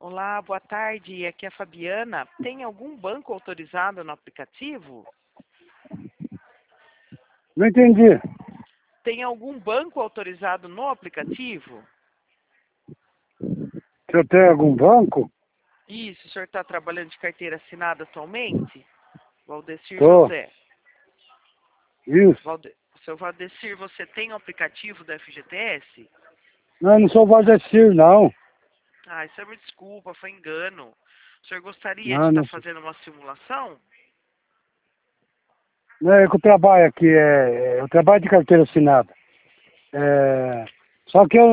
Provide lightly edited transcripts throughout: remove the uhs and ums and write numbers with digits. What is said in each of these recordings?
Olá, boa tarde. Aqui é a Fabiana. Tem algum banco autorizado no aplicativo? Não entendi. Tem algum banco autorizado no aplicativo? Se eu tenho algum banco? Isso, o senhor está trabalhando de carteira assinada atualmente? Valdecir Tô. José. Isso. Seu Valdecir, você tem o aplicativo do FGTS? Não, eu não sou Valdecir, não. Ah, isso me desculpa, foi engano. O senhor gostaria de Não, estar não. fazendo uma simulação? Não é que eu trabalho aqui, eu trabalho de carteira assinada. Só que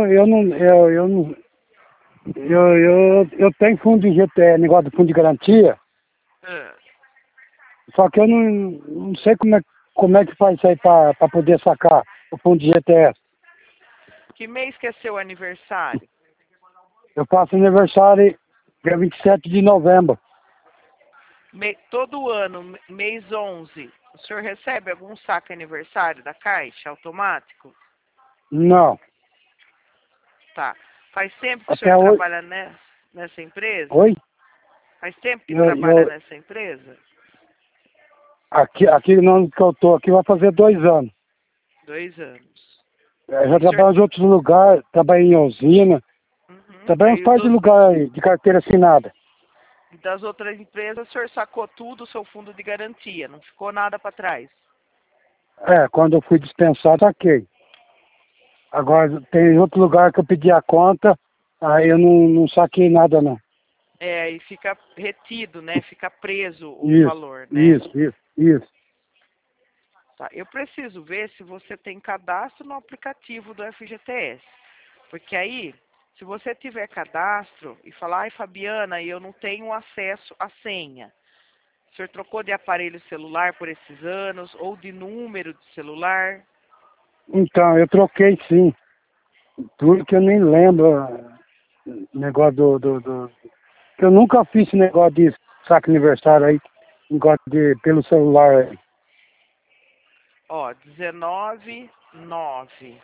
eu tenho fundo de GTE, negócio de fundo de garantia, Ah, só que eu não sei como é que faz isso aí para poder sacar o fundo de GTS. que mês que é seu aniversário? Eu faço aniversário dia 27 de novembro. Todo ano, mês 11, o senhor recebe algum saque aniversário da Caixa automático? Não. Tá. Faz tempo que o senhor Até hoje. trabalha nessa empresa? Oi? Faz tempo que Eu, trabalha eu, nessa empresa? aqui no ano que eu tô aqui vai fazer 2 anos. 2 anos. Eu já E o senhor... trabalho em outros lugares, trabalhei em usina, Uhum. trabalhei em Aí um par de lugares de carteira assinada. das outras empresas, o senhor sacou tudo o seu fundo de garantia, não ficou nada para trás? Quando eu fui dispensado, saquei. Agora tem outro lugar que eu pedi a conta, aí eu não saquei nada não. E fica retido, né? Fica preso o Isso, valor, né? isso. Tá. Eu preciso ver se você tem cadastro no aplicativo do FGTS. Porque aí, se você tiver cadastro e falar, ai Fabiana, eu não tenho acesso à senha. O senhor trocou de aparelho celular por esses anos ou de número de celular? Então, eu troquei sim. Tudo que eu nem lembro, negócio que eu nunca fiz esse negócio de saque aniversário aí, negócio pelo celular aí. Ó, 199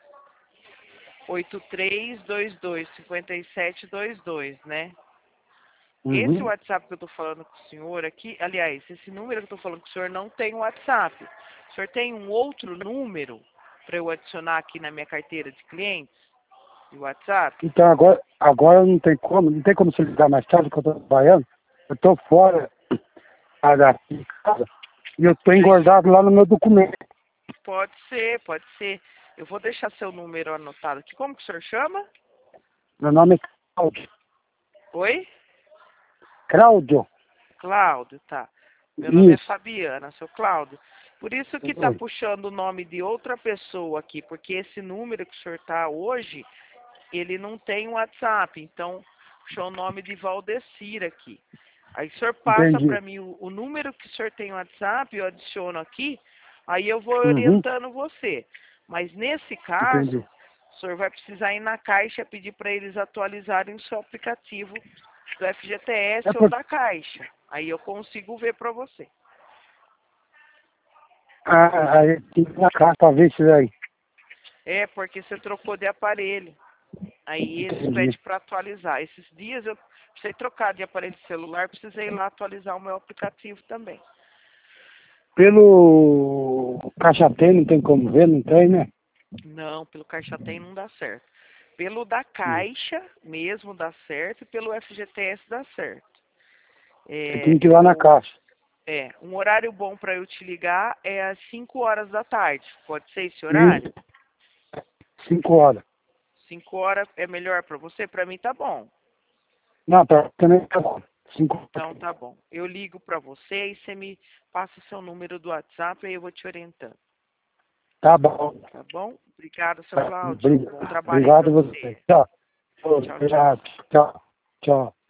8322 5722, né? Esse Uhum. WhatsApp que eu tô falando com o senhor aqui, aliás, esse número que eu tô falando com o senhor não tem WhatsApp. O senhor tem um outro número para eu adicionar aqui na minha carteira de clientes? De WhatsApp? Então agora não tem como se ligar mais tarde que eu tô trabalhando. Eu tô fora daqui de casa e eu tô engordado lá no meu documento. Pode ser, pode ser. Eu vou deixar seu número anotado aqui. Como que o senhor chama? Meu nome é Cláudio. Oi? Cláudio. Cláudio, tá. Meu nome é Isso. Fabiana, seu Cláudio. Por isso que tá Oi. puxando o nome de outra pessoa aqui, porque esse número que o senhor tá hoje, ele não tem WhatsApp, então puxou o nome de Valdecir aqui. Aí o senhor passa Entendi. para mim o número que o senhor tem WhatsApp, eu adiciono aqui, aí eu vou Uhum. orientando você. Mas nesse caso, Entendi. o senhor vai precisar ir na Caixa pedir para eles atualizarem o seu aplicativo do É FGTS ou por... da Caixa. Aí eu consigo ver para você. Aí tem que ir na casa pra ver isso aí. É, porque você trocou de aparelho. Aí eles Entendi. pedem para atualizar. Esses dias eu precisei trocar de aparelho celular, precisei ir lá atualizar o meu aplicativo também. Pelo Caixa Tem não tem como ver, não tem, né? Não, pelo Caixa Tem não dá certo. Pelo da Hum. Caixa mesmo dá certo e pelo FGTS dá certo. Eu tenho que ir lá na caixa. Um horário bom para eu te ligar é às 5 horas da tarde. Pode ser esse horário? Isso. 5 horas. 5 horas é melhor para você? Para mim tá bom. Não, também tá bom. 5 Então horas. tá bom. Eu ligo para você e você me passa o seu número do WhatsApp e eu vou te orientando. Tá bom. Tá bom? Obrigada, seu Tá. Cláudio. Bom trabalho aí para Obrigado a você. você. Tchau. Tchau, tchau. Obrigado. Tchau. Tchau.